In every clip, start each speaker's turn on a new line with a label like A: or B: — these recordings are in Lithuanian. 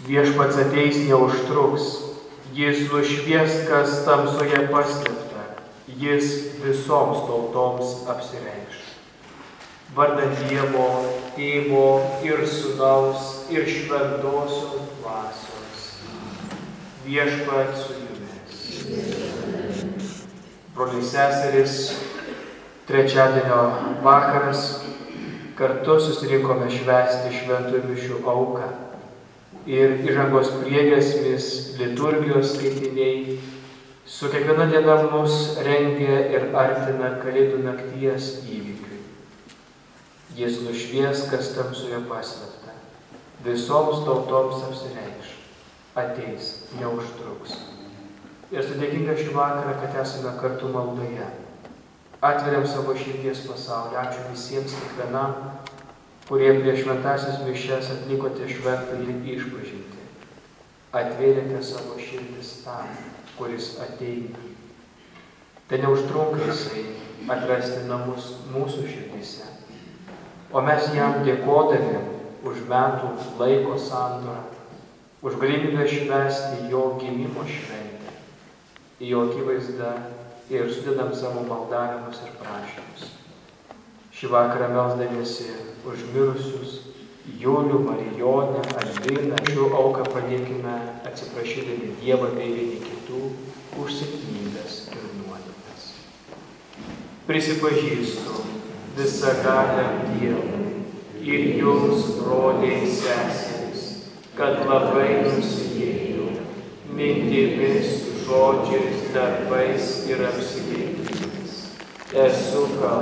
A: Viešpats ateis neužtruks, jis nušvies, kas tamsoje paslėpta, jis visoms tautoms apsireikš. Vardan Dievo, Tėvo ir Sūnaus ir Šventosios Dvasios. Viešpats su jumis. Broliai seserys, trečiadienio vakaras, kartu susirinkome švęsti šventųjų mišių auką. Ir įžangos priegiesmis, liturgijos skaitiniai su kiekviena diena mus rengia ir artina Kalėdų nakties įvykiui. Jis nušvies, kas tamsoje paslėpta, visoms tautoms apsireikš, ateis, neužtruks. Ir esu dėkinga šį vakarą, kad esame kartu maldoje. Atveriam savo širdies pasaulį. Ačiū visiems, kiekvienam, kurie prieš šventąsias mišias atlikote šventąjį išpažintį. Atvėrėte savo širdis tam, kuris ateina. Tai neužtrunka jisai atrasti namus mūsų širdise. O mes jam dėkodami už metų laiko sandorą, už galimybę švęsti jo gimimo šventę, į jo akivaizdą ir sudedam savo maldavimus ir prašymus. Šį vakarą melsdamiesi už mirusius Julių, Marijonę, Albiną, šių auką paliekime atsiprašydami Dievą bei vieni kitų už silpnybes ir nuodėmes. Prisipažįstu visagaliam Dievui ir jums, broliai seserys, kad labai nusidėjau mintimis, žodžiais, darbais ir apsileidimais. Esu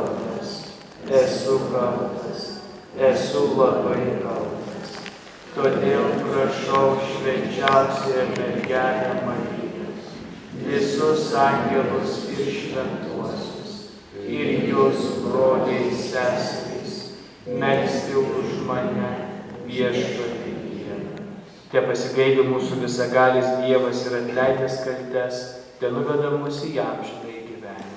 A: labai kaltas. Todėl prašau švenčiausiąją mergelę Mariją, visus angelus ir šventuosius, ir jūs, broliai seserys, melsti už mane Viešpatie Dieve. Te pasigaili mūsų visagalis Dievas ir atleidęs kaltes, te nuveda mus į amžinąjį gyvenimą.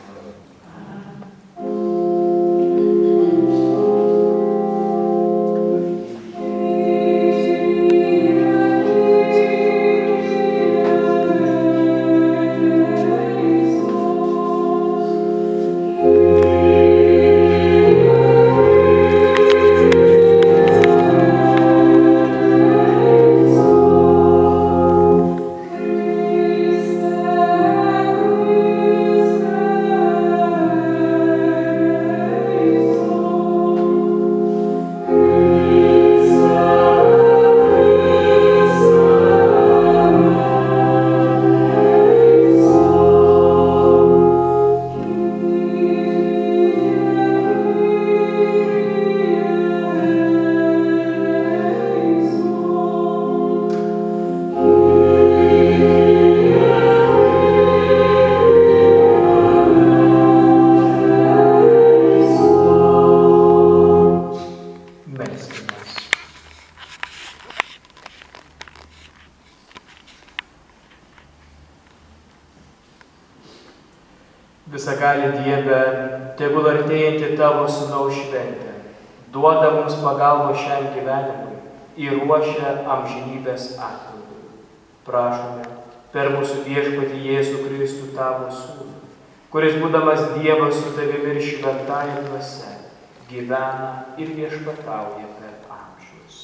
A: Visagali Dieve, tegul artėjanti tavo Sūnaus šventė duoda mums pagalbą šiam gyvenimui ir ruošia amžinybės atpildui. Prašome per mūsų Viešpatį Jėzų Kristų tavo Sūnų, kuris būdamas Dievas su tavimi ir šventąja dvasia gyvena ir viešpatauja per amžius.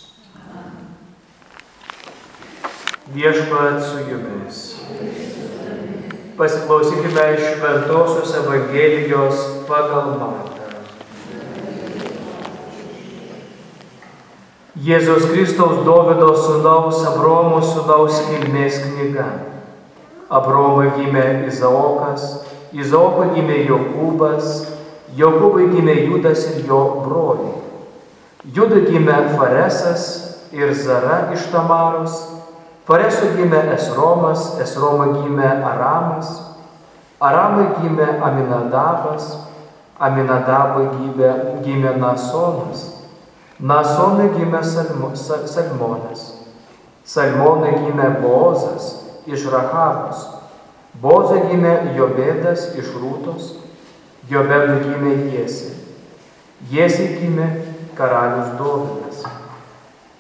A: Viešpats su jumis. Pasiklausykime iš Šventosios Evangelijos pagal Matą. Jėzaus Kristaus Dovydo sūnaus Abromo sūnaus kilmės knyga. Abromui gimė Izaokas, Izaokui gimė Jokūbas, Jokūbui gimė Judas ir jo broliai. Judui gimė Faresas ir Zara iš Tamaros, Faresui gimė Esromas, Esromui gimė Aramas, Aramui gimė Aminadabas, Aminadabui gimė Nasonas, Nasonui gimė Salmonas, Salmonui gimė Boozas iš Rahabos, Boozui gimė Jobedas iš Rūtos, Jobedui gimė Jėsė, Jėsė gimė karalius Dovydas.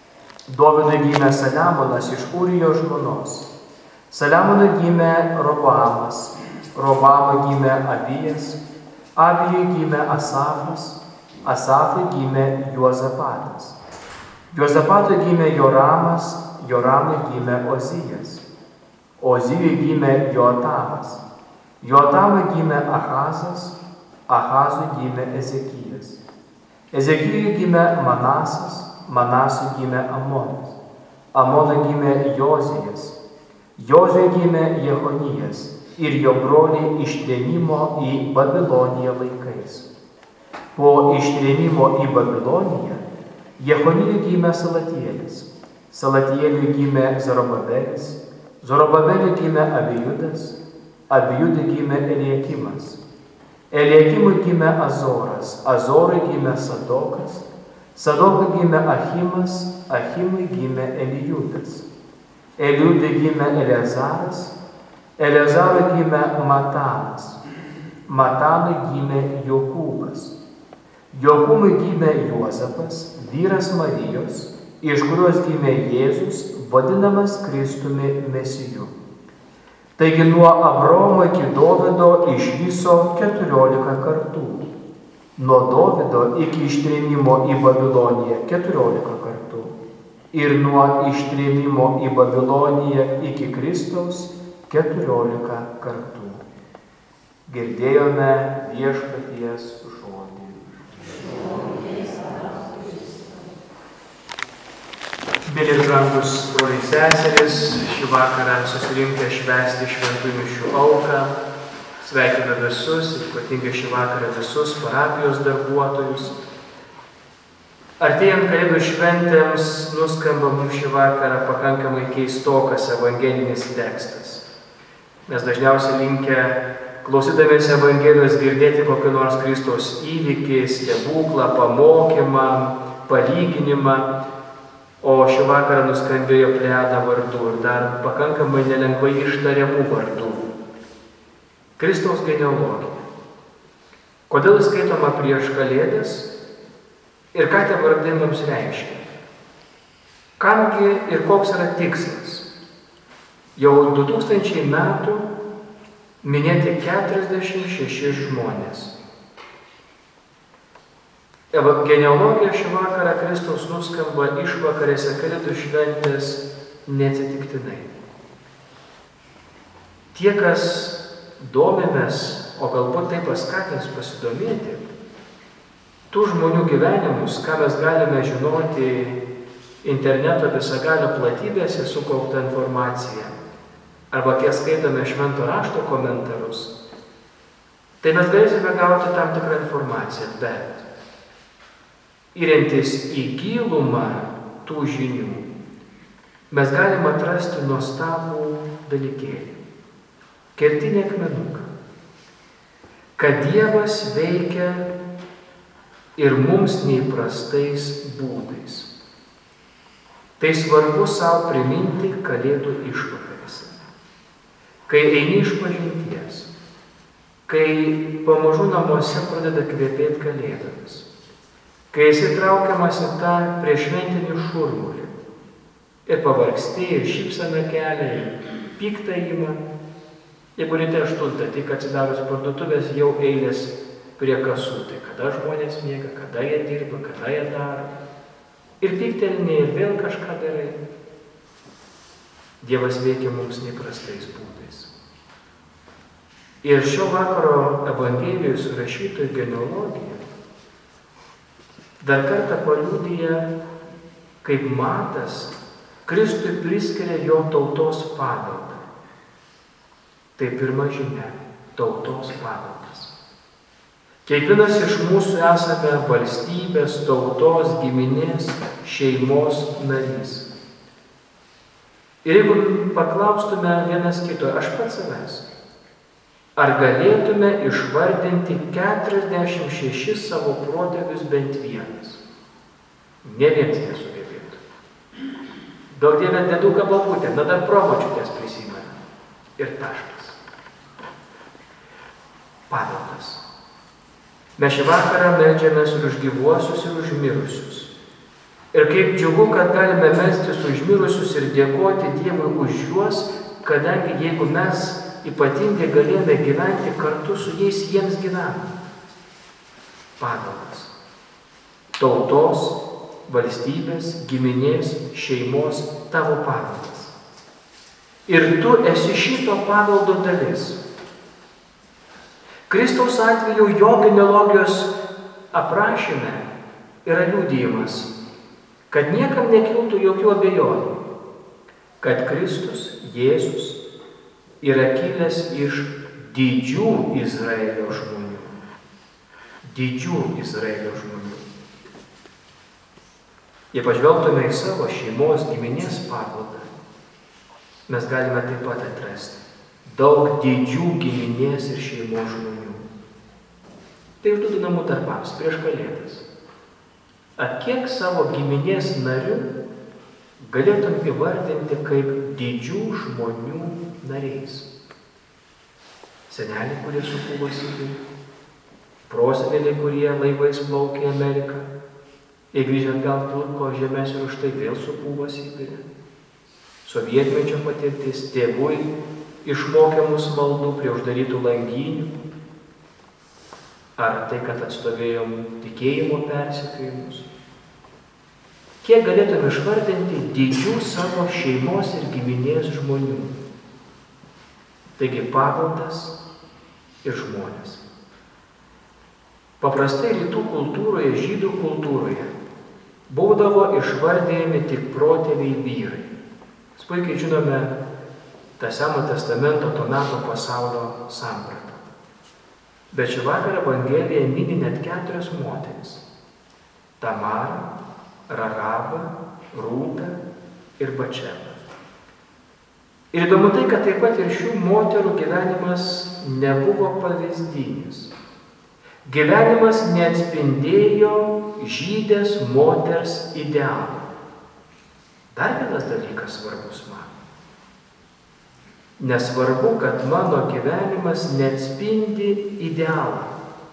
A: Dovidui gimė Saliamonas iš Urijo žmonos. Saliamonui gimė Roboamas. Roboamui gimė Abijas. Abijui gimė Asafas. Asafui gimė Juozapatas. Juozapatui gimė Joramas. Joramui gimė Ozijas. Ozijui gimė Joatamas. Joatamui gimė Ahazas. Ahazui gimė Ezekijas. Ezekijui gimė Manasas. Manasui gimė Amonas. Amonui gimė Jozijas. Jozijui gimė Jehonijas ir jo broliai ištrėmimo į Babiloniją laikais. Po ištrėmimo į Babiloniją Jehonijui gimė Salatielis. Salatieliui gimė Zorobabelis. Zorobabeliui gimė Abijudas. Abijudui gimė Eliakimas. Eliakimui gimė Azoras. Azorui gimė Sadokas. Sadokui gimė Achimas. Achimui gimė Elijudas. Eliudui gimė Eleazaras. Eleazarui gimė Matanas. Matanui gimė Jokūbas. Jokūbui gimė Juozapas, vyras Marijos, iš kurios gimė Jėzus, vadinamas Kristumi Mesiju. Taigi nuo Abraomo iki Dovydo iš viso 14 kartų. Nuo Dovydo iki ištrėmimo į Babiloniją 14 kartų. Ir nuo ištrėmimo į Babiloniją iki Kristaus 14 kartų. Girdėjome Viešpaties žodį. Mėly brangus broliai seserys, šį vakarą susirinkę švęsti šventų mišių auką. Sveikinu visus, ypatingai šį vakarą visus parapijos darbuotojus. Artėjant Kalėdų šventėms nuskamba mums šį vakarą pakankamai keistokas evangelinis tekstas. Mes dažniausiai linkę, klausydamės Evangelijos, girdėti kokį nors Kristaus įvykį, stebuklą, pamokymą, palyginimą, o šį vakarą nuskambėjo plejada vardų ir dar pakankamai nelengvai ištariamų vardų. Kristaus genealogija. Kodėl skaitoma prieš Kalėdas ir ką tie vardai mums reiškia? Kamgi ir koks yra tikslas? Jau 2000 metų minėti 46 žmonės. Genealogija šį vakarą Kristaus nuskamba išvakarėse Kalėdų šventės neatsitiktinai. Tie, kas domimės, o galbūt tai paskatins pasidomėti, tų žmonių gyvenimus, ką mes galime žinoti interneto visagalio platybėse sukauptą informaciją, arba kai skaitome švento rašto komentarus, tai mes galėsime gauti tam tikrą informaciją, bet įrentis į gilumą tų žinių, mes galime atrasti nuostabų dalykėlį. Kertinį akmenuką, kad Dievas veikia ir mums neįprastais būdais. Tai svarbu savo priminti Kalėdų išvakarėse. Kai eini iš pažinties, kai pamažu namuose pradeda kvepėti Kalėdomis, kai esi traukiamas į tą prieššventinį šurmulį ir pavargsti, ir šypseną kelia, ir pyktą ima. Jeigu ryte 8, tik atsidarius parduotuvės jau eilės prie kasų, tai kada žmonės miega, kada jie dirba, kada jie daro. Ir pyktelini ir vėl kažką darai. Dievas veikia mums neįprastais būdais. Ir šio vakaro Evangelijoje surašytoji genealogija dar kartą paliudija, kaip Matas Kristui priskiria jo tautos paveldą. Tai pirma žinia – tautos paveldas. Kiekvienas iš mūsų esame valstybės, tautos, giminės, šeimos narys. Ir jeigu paklaustume vienas kito, aš pats savęs, ar galėtume išvardinti 46 savo protėvius bent vienas? Ne vienas nesugebėtų. Daug Dieve deduką babutę, na dar promočiutės prisimena. Ir taškas. Paveldas. Mes šį vakarą meldžiamės ir už gyvuosius, ir už mirusius. Ir kaip džiugu, kad galime melstis už mirusius ir dėkoti Dievui už juos, kadangi jeigu mes ypatingai galėjome gyventi kartu su jais, jiems gyvena. Paveldas. Tautos, valstybės, giminės, šeimos tavo paveldas. Ir tu esi šito paveldo dalis. Kristaus atveju jo genealogijos aprašyme yra liudijimas, kad niekam nekiltų jokių abejonių, kad Kristus, Jėzus, yra kilęs iš didžių Izraelio žmonių. Didžių Izraelio žmonių. Jei pažvelgtume į savo šeimos giminės paveldą, mes galime taip pat atrasti daug didžių giminės ir šeimos žmonių. Tai užduodu namų darbams prieš Kalėdas. Kiek savo giminės narių galėtum įvardinti kaip didžių žmonių nariais? Seneliai, kurie supūvo Sibirį, proseneliai, kurie laivais plaukė į Ameriką, ir grįžę atgal pilko žemės ir už tai vėl supūvo Sibirį. Sovietmečio patirtis, tėvui išmokė mus maldų prie uždarytų langinių, ar tai, kad atstovėjom tikėjimo persekiojimus. Kiek galėtume išvardinti didžių savo šeimos ir giminės žmonių. Taigi paveldas ir žmonės. Paprastai rytų kultūroje, žydų kultūroje būdavo išvardėjami tik protėviai vyrai. Mes puikiai žinome tą Seno testamento, to meto pasaulio sampratą. Bet šį vakarą Evangelija mini net 4 moteris. Tamarą, Ragabą, Rūtą ir Bačebą. Ir įdomu tai, kad taip pat ir šių moterų gyvenimas nebuvo pavyzdinis. Gyvenimas neatspindėjo žydės moters idealą. Dar vienas dalykas svarbus man. Nesvarbu, kad mano gyvenimas neatspindi idealą.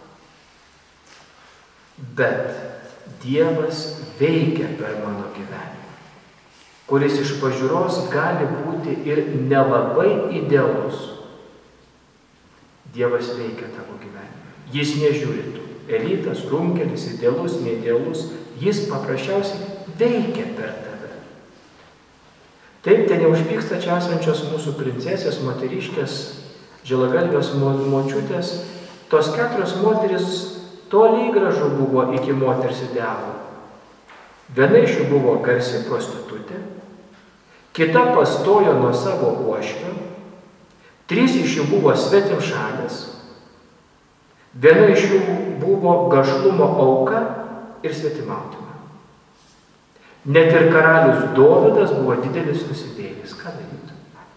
A: Bet Dievas veikia per mano gyvenimą, kuris iš pažiūros gali būti ir nelabai idealus. Dievas veikia tavo gyvenimą. Jis nežiūri tu. Elitas, runkelis, idealus, neidealus. Jis paprasčiausiai veikia per tave. Taip, ten neužpyksta čia esančios mūsų princesės, moteriškės, želagalvės močiutės. Tos 4 moteris toli gražu buvo iki moters idealo. Viena iš jų buvo garsi prostitutė, kita pastojo nuo savo uošvio, 3 iš jų buvo svetimšalės, viena iš jų buvo gašlumo auka ir svetimautina. Net ir karalius Dovydas buvo didelis nusidėjėlis. Ką daryti?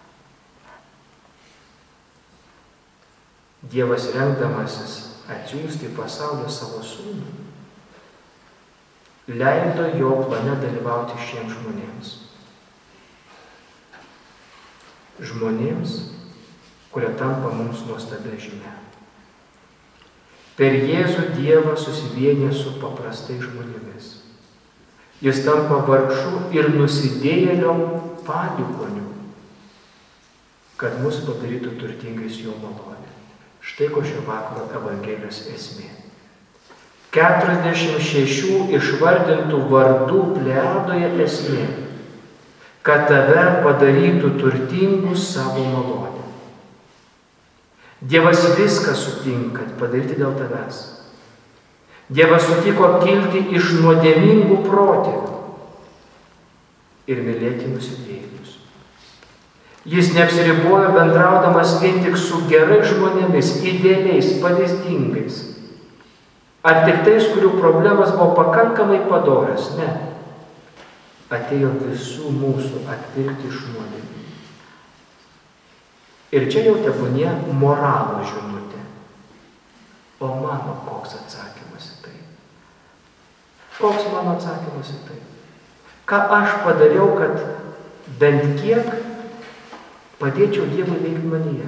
A: Dievas rengdamasis atsiųsti į pasaulį savo sūnų, leido jo plane dalyvauti šiems žmonėms. Žmonėms, kurie tampa mums nuostabia žinia. Per Jėzų Dievas susivienė su paprastais žmonėmis. Jis tampa vargšu ir nusidėjėlio padėkoniu, kad mus padarytų turtingais jo malonė. Štai ko šio vakaro Evangelijos esmė. 46 išvardintų vardų plejadoje esmė, kad tave padarytų turtingų savo malonę. Dievas viską sutinka padaryti dėl tavęs. Dievas sutiko kilti iš nuodėmingų protėvių ir mylėti nusidėjėlius. Jis neapsiribojo bendraudamas vien tik su gerais žmonėmis, idealiais, pavyzdingais. Ar tik tais, kurių problemas buvo pakankamai padorios? Ne. Atėjo visų mūsų atpirkti iš nuodėmių. Ir čia jau tebūnie moralo žinutė. O mano koks atsakymas į tai? Koks mano atsakymas į tai? Ką aš padariau, kad bent kiek padėčiau Dievui veikti manyje?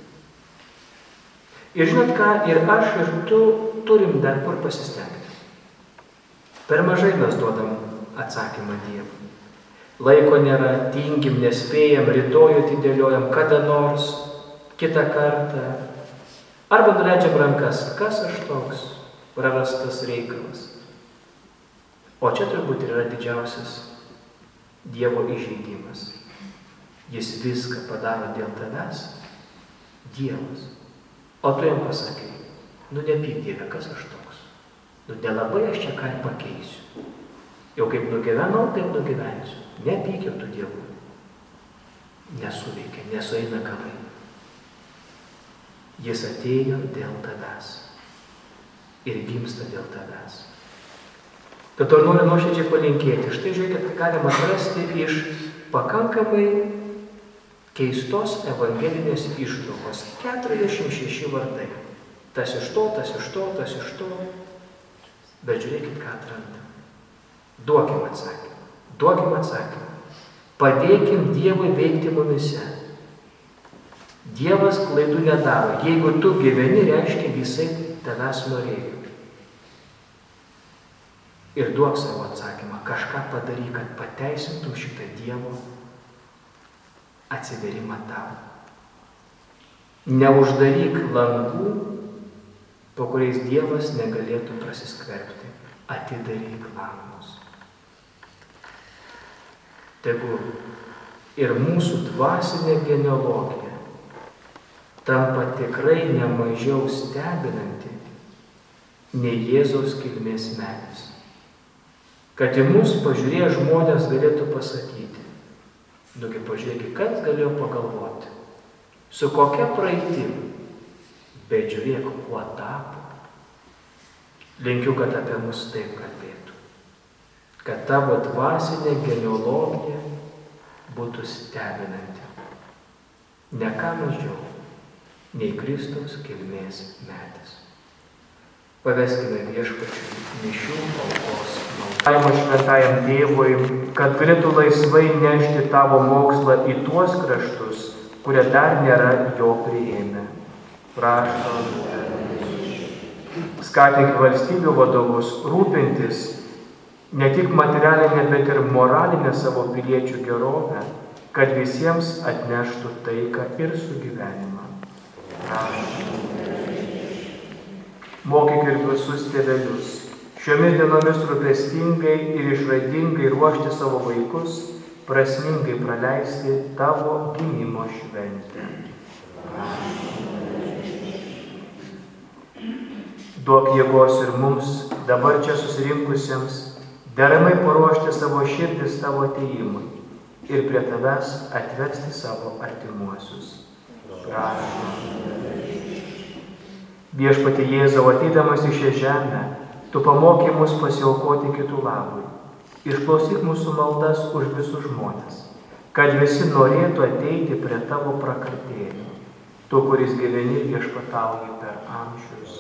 A: Ir žinot ką, ir aš, ir tu turim dar kur pasistengti. Per mažai mes duodam atsakymą Dievui. Laiko nėra, tingim, nespėjam, rytoj atidėliojam, kada nors, kitą kartą. Arba nuleidžiam rankas, kas aš toks, prarastas reikalas. O čia turbūt yra didžiausias Dievo įžeidimas. Jis viską padaro dėl tavęs, Dievas. O tu jam pasakai, nepyk Dieve, kas aš toks. Nelabai aš čia ką ir pakeisiu. Jau kaip nugyvenau, taip nugyvensiu. Nepyk jau tu Dievui. Nesuveikia, nesueina galai. Jis atėjo dėl tavęs. Ir gimsta dėl tavęs. Tad to noriu nuoširdžiai palinkėti. Štai žiūrėkit, galima atrasti iš pakankamai keistos evangelinės ištraukos. 46 vardai. Tas iš to, tas iš to, tas iš to. Bet žiūrėkit, ką atrandam. Duokim atsakymą. Duokim atsakymą. Padėkim Dievui veikti mumise. Dievas klaidų nedaro. Jeigu tu gyveni, reiškia visai tavęs norėjo. Ir duok savo atsakymą. Kažką padaryk, kad pateisintum šitą Dievo atsiverimą tau. Neuždaryk langų, po kuriais Dievas negalėtų prasiskverbti. Atidaryk langus. Tegu ir mūsų dvasinė genealogija tampa tikrai nemažiau stebinanti nei Jėzaus kilmės medis. Kad į mus pažiūrėję žmonės galėtų pasakyti, nugi pažiūrėkit, kas galėjo pagalvoti, su kokia praeitim, bet žiūrėk, kuo tapo. Linkiu, kad apie mus taip kalbėtų. Kad tavo dvasinė genealogija būtų stebinanti. Ne ką mažiau, nei Kristaus kilmės medis. Paveskime Viešpačiui mišių aukos maldą. Laimo šventajam Tėvui, kad galėtų laisvai nešti tavo mokslą į tuos kraštus, kurie dar nėra jo priėmę. Prašom. Skatink valstybių vadovus rūpintis ne tik materialinę, bet ir moralinę savo piliečių gerovę, kad visiems atneštų taiką ir sugyvenimą. Mokyk ir visus tėvelius šiomis dienomis rūpestingai ir išradingai ruošti savo vaikus, prasmingai praleisti tavo gimimo šventę. Duok jėgos ir mums, dabar čia susirinkusiems, deramai paruošti savo širdis tavo atėjimui ir prie tavęs atvesti savo artimuosius. Prašom. Viešpatie Jėzau, ateidamas į šią žemę, tu pamokai mus pasiaukoti kitų labui. Išklausyk mūsų maldas už visus žmones, kad visi norėtų ateiti prie tavo prakartėlio, tu, kuris gyveni viešpatauji per amžius.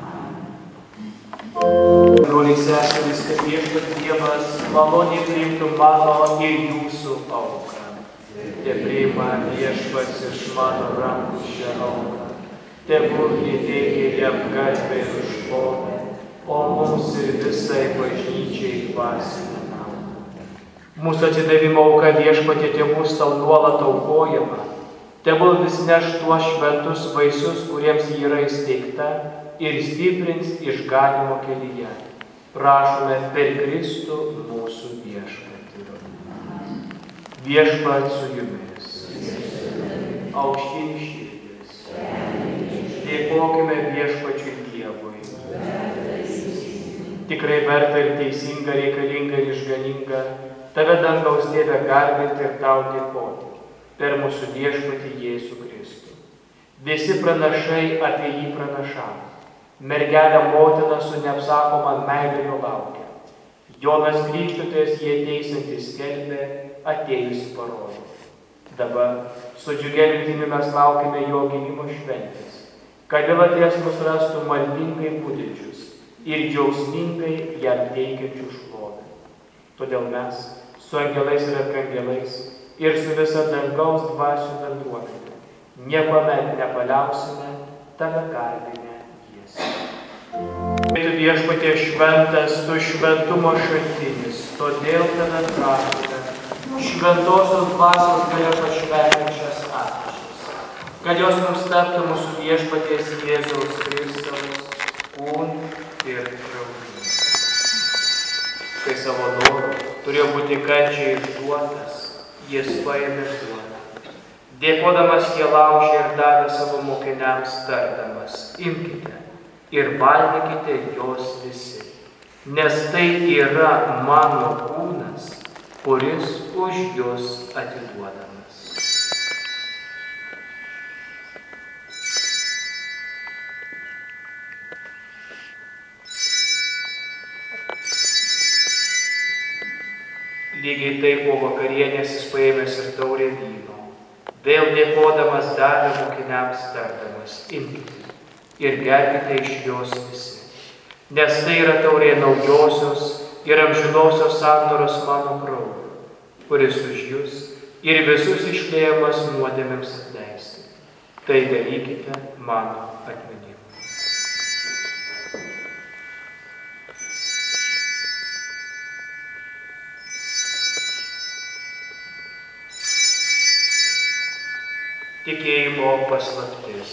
A: Broliai seserys, kad viešpats Dievas maloniai priimtų mano ir jūsų auką. Te priima viešpats iš mano rankų šią auką. Tegu įteikia jam garbę ir šlovę, o mums ir visai bažnyčiai dvasinę naudą. Mūsų atsidavimo auka Viešpatie tebus tau nuolat aukojama, tegul vis neš tuos šventus vaisius, kuriems ji yra įsteigta, ir stiprins išganymo kelyje. Prašome per Kristų mūsų Viešpatį. Viešpats su jumis. Aukštyn širdis. Dėkokime Viešpačiui Dievui. Tikrai verta ir teisinga, reikalinga ir išganinga tave dangaus Tėve garbinti ir tau dėkoti per mūsų Viešpatį Jėzų Kristų. Visi pranašai apie jį pranašavo. Mergelė motina su neapsakoma meilė jo laukia. Jonas Krikštytojas jį ateisiantis skelbė, atėjusi parodė. Dabar su džiugia viltimi mes laukime jo gimimo šventės, kad vėl atėjęs mus rastų maldingai budinčius ir džiaugsmingai jam teikiančių šlovę. Todėl mes su angelais ir arkangelais ir su visa dangaus dvasių bendruomenė niekuomet nepaliausime tave garbinę giesmę. Tu Viešpatie šventas, tu šventumo šaltinis, todėl tave prašome, šventosios dvasios galia pašventinčias atnašas, kad jos mums taptų mūsų Viešpaties Jėzaus Kristaus kūnu ir krauju. Kai savo noru turėjo būti kančiai išduotas, jis paėmė duoną. Dėkodamas jie laužė ir davė savo mokiniams tardamas, imkite ir valgykite jos visi, nes tai yra mano kūnas, kuris už jus atiduodamas. Lygiai taip po vakarienės jis paėmęs ir taurę vyno. Vėl dėkodamas davė mokiniams tardamas, imkite ir gerkite iš jos visi, nes tai yra taurė naujosios ir amžinosios sandoros mano kraujo, kuris už jus ir visus išliejamas nuodėmėms atleisti. Tai darykite mano atminimui. Tikėjimo paslaptis.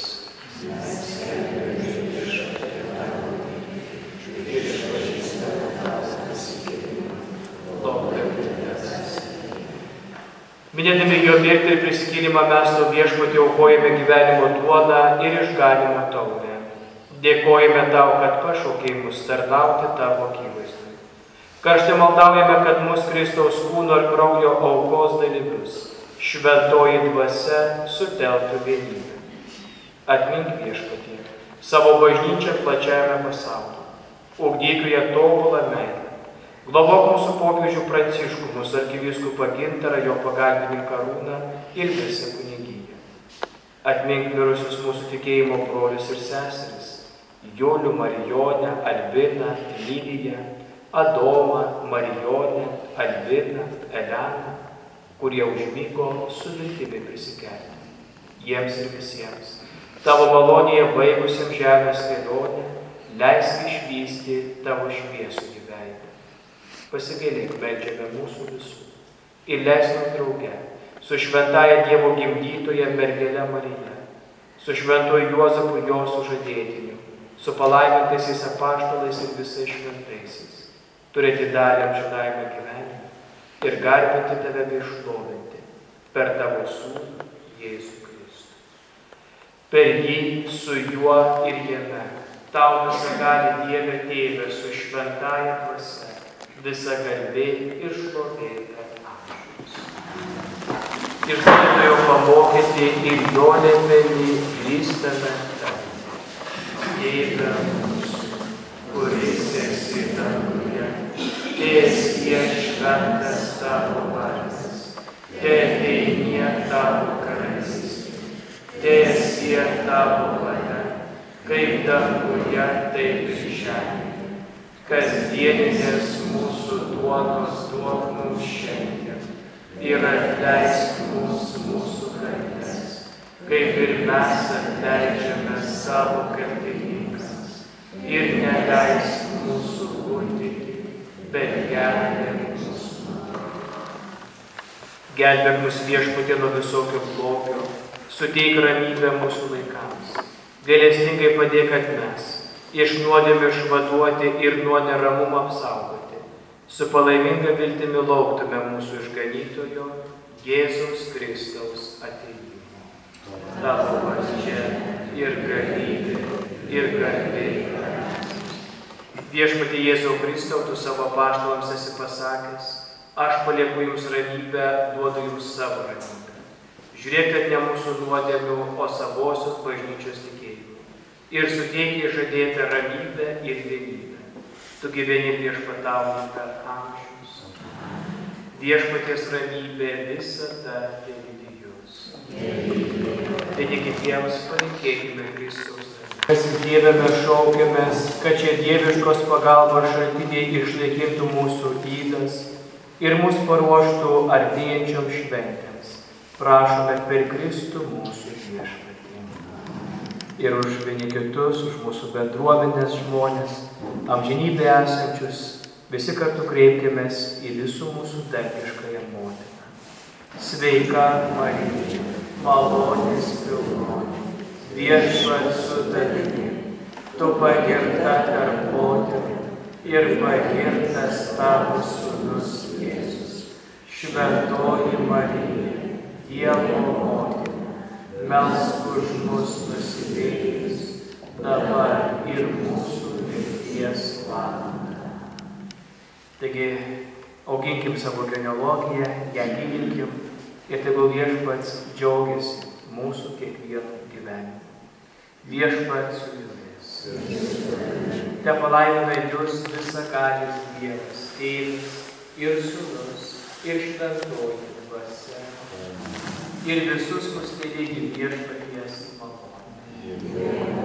A: Minėdami jo mirtį ir prisikėlimą mes savo Viešpatį aukojame gyvenimo duoną ir išganimo taurę. Dėkojame tau, kad pašaukei mus tarnauti tavo akivaizdoj. Karštai maldaujame, kad mūsų Kristaus kūno ir kraujo aukos dalyvius šventoji dvasia sutelktų vienybę. Atmink Viešpatie savo bažnyčią plačiajame pasaulyje. Ugdyk joje tobulą meilę. Globok mūsų popiežių Pranciškų, mūsų arkivyskupą Gintarą, jo pagalbininką Arūną ir visą kunigiją. Atmink mirusius mūsų tikėjimo brolius ir seseris, Julių, Marijonę, Albiną, Lidiją, Adomą, Marijonę, Albiną, Eleną, kurie užmygo su viltimi prisikelti. Jiems ir visiems, tavo malonėje baigusiems žemės kelionę, leisk išvysti tavo šviesų veidą. Pasigailėk, meldžiame mūsų visų ir leisk mums drauge su šventaja Dievo gimdytoja mergele Marija, su šventuoju Juozapu jo sužadėtiniu, su palaimintaisiais apaštalais ir visais šventaisiais, turėti dalį amžinajame gyvenime ir garbinti tave bei šlovinti per tavo sūnų Jėzų Kristų. Per jį, su juo ir jame, tau visagali Dieve Tėve su šventąja dvasia, visa garbė ir šlovė per amžius. Išganytojo pamokyti ir jo nepelnį grįstame tave. Tėve mūsų, kuris esi danguje, teesie šventas tavo vardas, teateinie tavo karalystė, teesie tavo valia, kaip danguje, taip ir žemėje. Kasdieninės mūsų duonos duok mums šiandien ir atleisk mūsų kaltes, kaip ir mes atleidžiame savo kaltininkams, ir neleisk mūsų gundyti, bet gelbėk mus. Gelbėk mus Viešpatie nuo visokio blogio, suteik ramybę mūsų laikams. Gailestingai padėk, kad mes iš nuodėmių išvaduoti ir nuo neramumo apsaugoti, su palaiminga viltimi lauktume mūsų išganytojo Jėzaus Kristaus atėjimo. Tavo valdžia ir galybė ir garbė. Viešpatie Jėzau Kristau, tu savo apaštalams esi pasakęs, aš palieku jums ramybę, duodu jums savo ramybę. Žiūrėk, kad ne mūsų nuodėmių, o savosios bažnyčios tikėjimų. Ir suteikia žadėtą ramybę ir vienybę. Tu gyveni viešpataujant per amžius. Viešpaties ramybė visada lydi jus. Vieni kitiems palinkėkime Kristaus. Dieve, mes šaukiamės, kad čia dieviškos pagalbos šaltiniai išlaikytų mūsų ydas ir mus paruoštų artėjančiom šventėms. Prašome per Kristų mūsų Viešpatį. ir už vieni kitus, už mūsų bendruomenės žmonės, amžinybė esančius, visi kartu kreipkimės į visų mūsų dangiškąją motiną. Sveika Marija, malonės pilna, viešpats su tavimi, tu pagirta tarp moterų ir pagirtas tavo sūnus Jėzus. Šventoji Marija, Dievo motina, melsk už mus nusidėjėlius, dabar ir mūsų mirties valandą. Taigi, auginkim savo genealogiją, ją gilinkim ir tegul viešpats džiaugiasi mūsų kiekvieno gyvenimu. Viešpats su jumis. Te palaimina Jus visagalis Dievas, Tėvas ir Sūnus ir Šventoji Dvasia. Ir visus mus lydinti viešpaties malonę.